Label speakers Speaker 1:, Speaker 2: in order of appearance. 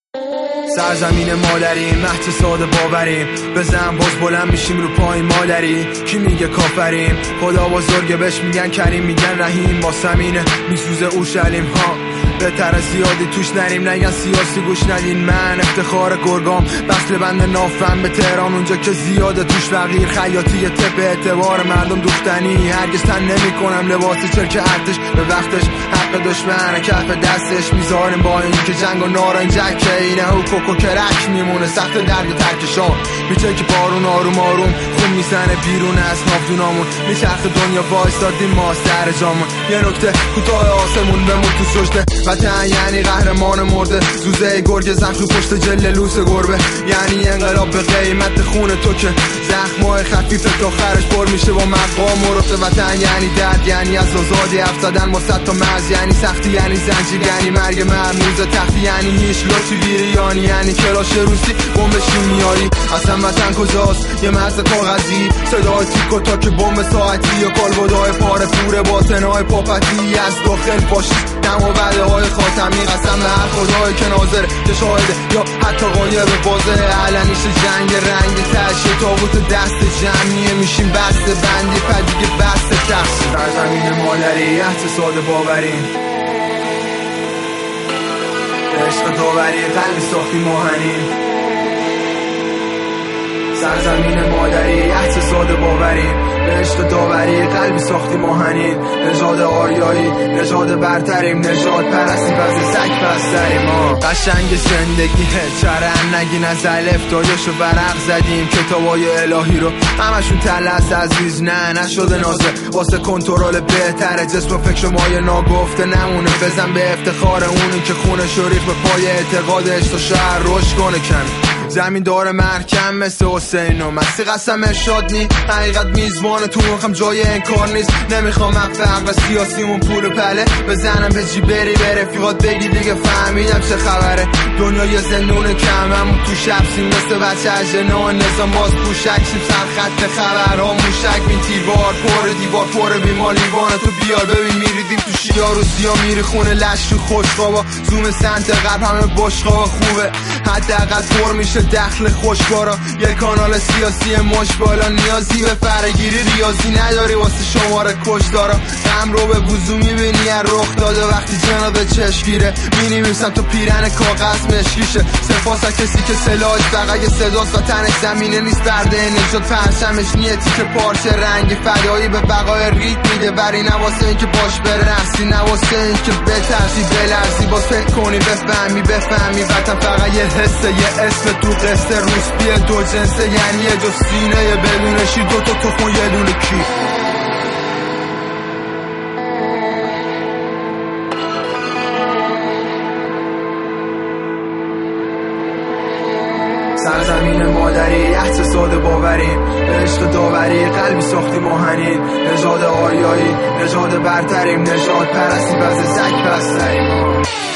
Speaker 1: سرزمین مادریم، مهد ساده باوریم، بزن باز بلند میشیم رو پای مادری. کی میگه کافریم؟ خدا بزرگه بهش میگن کریم، میگن رحیم. با سمینه میسوزه اورشلیم ها، بهتر زیادی توش نریم، نگن سیاسی گوش ندین. من افتخار گرگام، بسل بند نافم به تهران، اونجا که زیاده توش فقیر. خیاطی تپ اعتبار مردم دوختنی، هرگز تن نمی کنم لباس چرک ارتش. به وقتش حق دشمن کف دستش میذاریم، با این که جنگ و نارنجک اینه و کوکو کرک میمونه. سخت درد ترکشان میچه که بارون آروم آروم خون میزنه بیرون از نافدونامون. میچرخ دنیا وایستادیم ما سر جامون. یه نکته کوتاه آسمون بمون تو سجده، وطن یعنی قهرمان مرده. زوزه گرگ زخم پشت جل لوس گربه، یعنی انقلاب به قیمت خون تو که زخمای خفیف تا خرش پر میشه با مقام و رفته. وطن یعنی درد، یعنی از آزادی حرف زدن با صد تا مرز، یعنی سختی، یعنی زنجیر، یعنی مرگ مرموز تختی، یعنی هیچ لطفی ویریانی، یعنی کلاش روسی بمب شیمیایی. اصلا وطن کجاست؟ یه مرز کاغذی، صدای تیک و تاک بمب ساعتی، یا کالبدای پاره پوره با تنهای پاپتی. از داخل فاشیست دم و وعده های خاتمی، قسم به هر خدای که ناظره که شاهده یا حتی غایب. بازه علنیش جنگ رنگ تشه، تابوت دست جمعیه میشیم بسته بندی پدیگه بسته تخصی. سرزمین مادری، عهد ساده باوریم، عشق داوری قلبی ساختی ماهنین. سرزمین مادری، عهد ساده باوریم، عشق داوری قلبی ساختی ماهنین. نژاد آریایی، نژاد برتریم، نژاد پرستی وز سگ پستریم. قشنگ زندگیه چرن نگین، از الف تایشو برق زدیم. کتابای الهی رو همشون تلس عزیز، نه نشده نازه واسه کنترل بهتره. جسم و فکر مایه ناگفته نمونه، بزن به افتخار اونی که خونه شریف به پای اعتقادش تا شهر رشد کنه. کمی زمین داره محکم مثل حسین و مسیح قسم ارشاد نی، حقیقت میزبان تو مخم جای انکار نیست. نمیخوام فقر سیاسیمون پول پله بزنم به جی بری به رفیقات بگی دیگه فهمیدم چه خبره. دنیا یه زندون کممون تو شبسیم، مثل بچه اجنان نظام باز پوشک شیم. سرخط خبرها موشک بین تیوار پر دیوار پر بیمار لیوان تو بیار. ببین میریدیم تو شیار و سیا میری خونه لش تو خوشقابا. زوم سنت قبل همه بشقابا خوبه، حداقل پر میشه دخل خوشبارا. یه کانال سیاسی مش بالا، نیازی به فرگیری ریاضی نداری واسه شماره کشدارا. غم رو به وضو میبینی از رخ داده وقتی جناب چشمگیره. مینویسم تو پیرن کاغذ مشکیشه. سپاس از کسی که سلاحش فقط صداست و تنش زمینه نیست برده نجات. پرچمش نیتی که پارچه رنگی فدایی به بقای ریت میده. ولی نواسه این که باش برنسی، نواسه این که بترسی بلرزی. باز فکر کنی بفهمی وطن فقط یه حسه، یه اسم تو قصه روسپیه دو جنسه. یعنی یه جو سینه بدون شیر، دوتا تخم یه دونه کی. سرزمین مادری، عهد ساده باوریم، عشق داوری قلبی ساختی ماهنین. نژاد آریایی، نژاد برتریم، نژاد پرستی وز سگ پستریم.